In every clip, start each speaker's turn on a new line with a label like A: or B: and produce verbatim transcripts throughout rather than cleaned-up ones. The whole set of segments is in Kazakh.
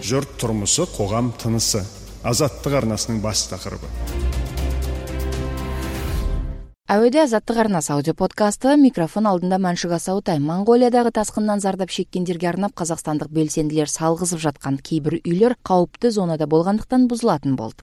A: Жұрт тұрмысы, қоғам тынысы. Азаттық арнасының бас тақырыбы.
B: Әуеде Азаттық арнасы аудиоподкасты, микрофон алдында Мәншүк Асаутай. Монголиядағы тасқыннан зардап шеккендерге арнап қазақстандық белсенділер салғызып жатқан кейбір үйлер қауіпті зонада болғандықтан бұзылатын болды.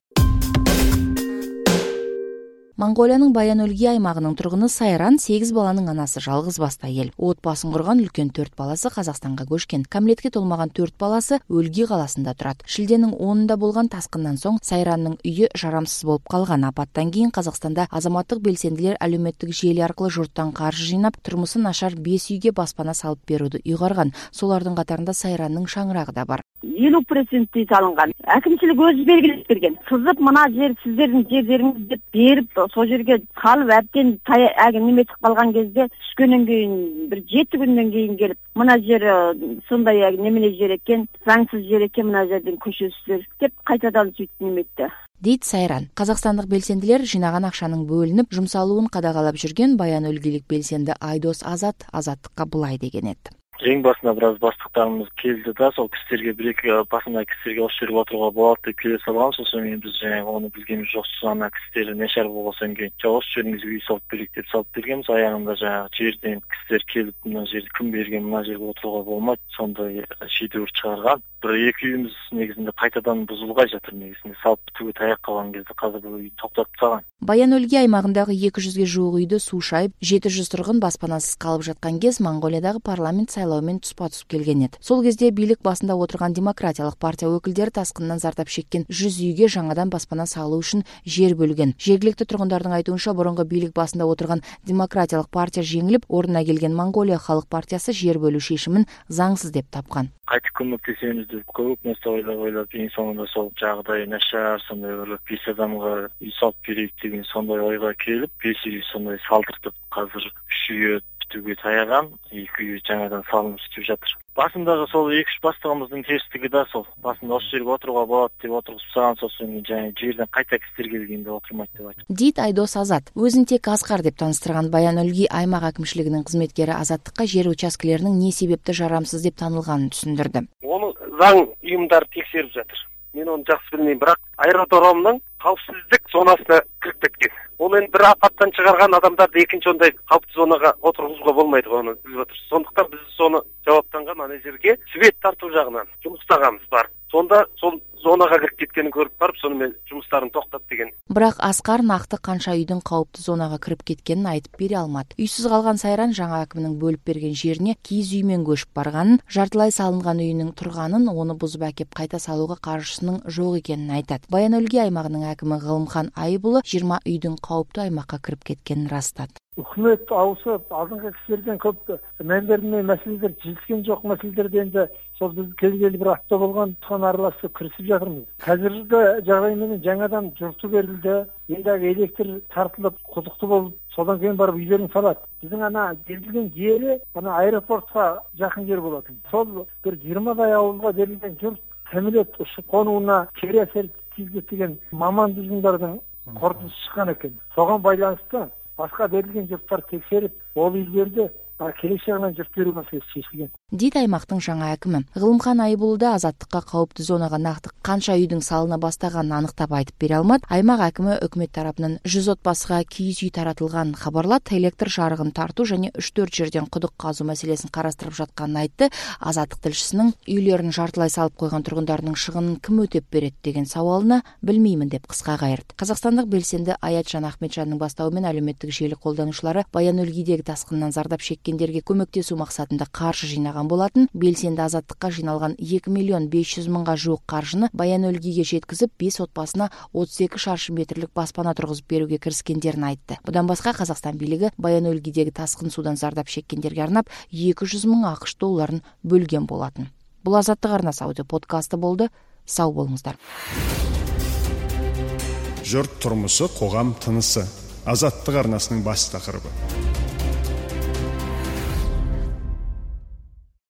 B: Монголияның Баян-Өлгий аймағының тұрғыны Сайран сегіз баланың анасы, жалғыз басты әйел. Отбасын құрған үлкен төрт баласы Қазақстанға көшкен. Кәмелетке толмаған төрт баласы Өлгий қаласында тұрады. Шілденің онында болған тасқыннан соң Сайранның үйі жарамсыз болып қалған. Апаттан кейін Қазақстанда азаматтық белсенділер әлеуметтік желі арқылы жұрттан қаржы жинап, тұрмысы нашар бес үйге баспана салып беруді ұйғарған. Солардың қатарында Сайранның шаңырағы да бар.
C: елу проценттей салынған. Әкімшілік өзі белгілеп берген. Сызып, мына жер сіздердің жерлеріңіз деп беріп, сол жерге қалып әбден неметіп қалған кезде түскеннен кейін бір жеті күннен кейін келіп, мына жер сондай немене жер екен, заңсыз жер екен, мына жерден көшесіздер деп қайтадан сөйтіп неметті.
B: Дейді Сайран. Қазақстандық белсенділер жинаған ақшаның бөлініп, жұмсалуын қадағалап жүрген Баян-Өлгейлік белсенді Айдос Азат азаттыққа былай деген еді.
D: Ең басында біраз бастықтарымыз келді да, сол кісілерге бір-екі басында кісілерге осы жерге отыруға болады деп келе салған. Сосын кейін біз жаңағы оны білгеніміз жоқ, ана кісілер нашар болған кейін жоқ, осы жеріңізге үй салып берейік деп салып бергенбіз. Аяғында жаңағы жерден кісілер келіп, мына жерді кім берген, мына жерге отыруға болмайды, сондай шедевр шығарған. Бір екі үйіміз негізінде қайтадан бұзылғай жатыр, негізінде салып бітуге таяқ қалған кезде қазір бұл үйді тоқтатып тастаған.
B: Баян-Өлгий аймағындағы екі жүзге жуық үйді су шайып, жеті жүз тұрғын баспанасыз қалып жатқан кез Монголиядағы парламент сайлауымен тұспа-тұс келген еді. Сол кезде билік басында отырған демократиялық партия өкілдері тасқыннан зардап шеккен жүз үйге жаңадан баспана салу үшін жер бөлген. Жергілікті тұрғындардың айтуынша, бұрынғы билік басында отырған демократиялық партия жеңіліп, орнына келген Монголия халық партиясы жер бөлу шешімін заңсыз деп тапқан.
D: Қайтып көмектесеміз деп көп нәрсе ойлап ойлап ең соңында сол жағдай нашар, сондай бір бес адамға үй салып берейік деген сондай ойға келіп, бес үй сондай салдыртып, қазір үш үйі бітуге таяған, екі үй жаңадан салынып істеп жатыр. Басындағы сол екі-үш бастығымыздың терістігі да сол. Басында осы жерге отыруға болады деп отырғызып тастаған, сосын жаңа жерден қайта кісілер келгенде отырмайды деп айтты.
B: Дейді Айдос Азат. Өзін тек Асқар деп таныстырған Баян-Өлгий аймақ әкімшілігінің қызметкері Азаттыққа жер учаскелерінің не себепті жарамсыз деп танылғанын түсіндірді.
E: Оны заң ұйымдары тексеріп жатыр. Мен оны жақсы білмеймін, бірақ аэродромның қауіпсіздік зонасына кіріп кеткен. Оны енді бір апаттан шығарған адамдарды екінші ондай қауіпті зонаға отырғызуға болмайды, оны біліп отырсыз. Сондықтан біз соны жауаптанған ана жерге свет тарту жағынан жұмыстағанбыз бар. Сонда сол зонаға кіріп кеткенін көріп барып, сонымен жұмыстарын тоқтат деген.
B: Бірақ Асқар нақты қанша үйдің қауіпті зонаға кіріп кеткенін айтып бере алмады. Үйсіз қалған Сайран жаңа әкімнің бөліп берген жеріне киіз үймен көшіп барғанын, жартылай салынған үйінің тұрғанын, оны бұзып әкеп қайта салуға қаржысының жоқ екенін айтады. Баян-Өлгий аймағының әкімі Ғылымхан Айбұлы жиырма үйдің қауіпті аймаққа кіріп кеткенін растады.
F: Үкімет ауысып, алдыңғы кісілерден көп мән бермей мәселелер жеткен жоқ, мәселелерді енді сол біз келгелі бір апта болған сон араласып кірісіп жатырмыз. Қазіргі жағдаймен жаңадан жұрты берілді, енді электр тартылып, құдықты болып, содан кейін барып үйлерін салады. Біздің ана берілген жері ана аэропортқа жақын жер болатын. Сол бір жиырмадай ауылға берілген жұрт кәмелет ұшып қонуына кері әсер тигізген маман ұжымдардың қорытындысы шыққан екен. Соған байланысты басқа берілген жұрттар тексеріп, ол үйлерді келесі жағынан жұрт беру мәселесі шешілген.
B: Дейді аймақтың жаңа әкімі. Ғылымхан Айбұлды Азаттыққа қауіпті зонаға нақты қанша үйдің салына бастағанын анықтап айтып бере алмады. Аймақ әкімі үкімет тарапынан жүз отбасыға киіз үй таратылған хабарлады, электр жарығын тарту және үш-төрт жерден құдық қазу мәселесін қарастырып жатқанын айтты. Азаттық тілшісінің үйлерін жартылай салып қойған тұрғындарының шығынын кім өтеп береді деген сауалына білмеймін деп қысқа қайырды. Қазақстандық белсенді Аятжан Ахметжанның бастауымен әлеуметтік желі қолданушылары Баян-Өлгейдегі тасқыннан зардап шеккендерге көмектесу мақсатында қаржы жинаған болатын. Белсенді Азаттыққа жиналған екі миллион бес жүз мыңға жуық қаржыны Баян-Өлгейге жеткізіп, бес отбасына отыз екі шаршы метрлік баспана тұрғызып беруге кіріскендерін айтты. Бұдан басқа Қазақстан билігі Баян-Өлгейдегі тасқын судан зардап шеккендерге арнап екі жүз мың ақш долларын бөлген болатын. Бұл Азаттық арнасы аудиоподкасты болды. Сау болыңыздар.
A: Жұрт тұрмысы, қоғам тынысы. Азаттық арнасының бас тақырыбы.